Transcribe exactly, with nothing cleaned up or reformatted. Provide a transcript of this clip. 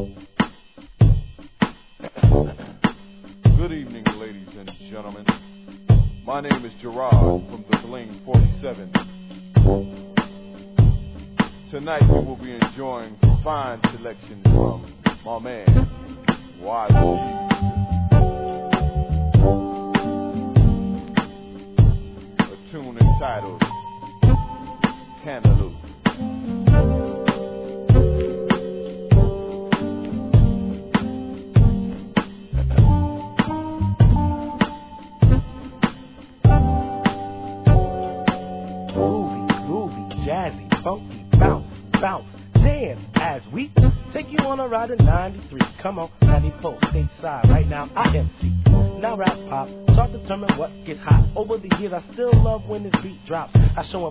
Good evening, ladies and gentlemen. My name is Gerard from the Bling forty-seven. Tonight we will be enjoying fine selections from my man, Y G. A tune entitled Cantaloupe. Jazzy, funky, bounce, bounce, dance as we take you on a ride in ninety-three. Come on, ninety-four, stateside, right now I M C. Now rap pop, start to determine what gets hot. Over the years I still love when this beat drops. I show 'em